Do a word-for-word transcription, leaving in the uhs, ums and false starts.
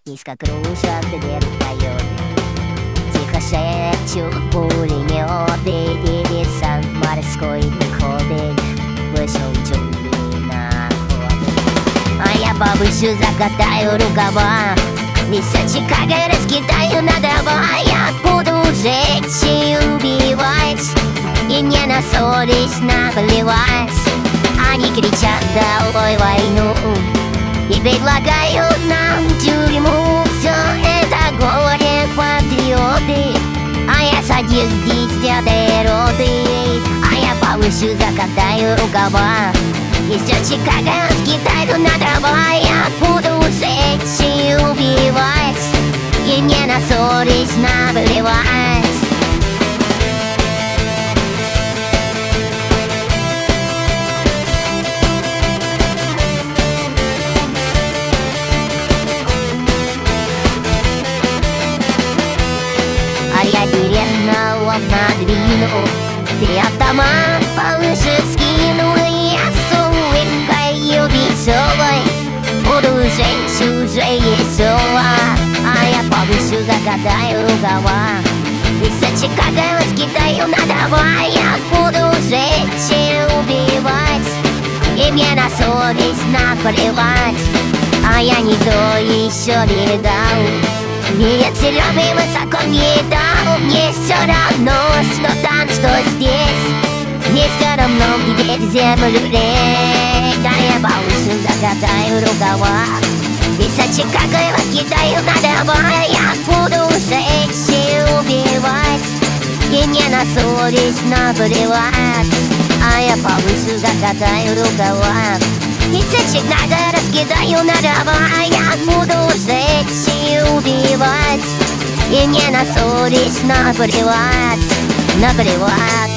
Низко кружат дверь в проеме. Тихо шепчут пулеметы, и десант морской выходит. Вышел в джунгли на охоту. А я повыше закатаю рукава, висячий как раскидаю на дрова. Я буду жечь и убивать, и мне на совесть наплевать. Они кричат: долой войну, и предлагают нам тюрьму. Все это горе патриоты, а я садик десятой роты. А я повыше закатаю рукава, висячий как раскидаю на дрова. Я буду жечь и убивать, и мне на совесть наплевать. А я деревного надвину, ты автомат повыше скину, и я с улыбкой веселой буду жечь уже весело. А я повыше закатаю рукава, висячий как раскидаю на дрова. Я буду жечь и убивать, и мне на совесть наплевать. А я никто еще не видал, нет серьезный высоко не дал. Мне все равно, что там, что здесь. Мне все равно, где в землю лезть. А я повыше закатаю рукава, висячий как раскидаю на дрова. Я буду жечь и убивать, и мне на совесть наплевать. А я повыше закатаю рукава, висячий как раскидаю на дрова. Я буду жечь и убивать, и мне на совесть наплевать, наплевать.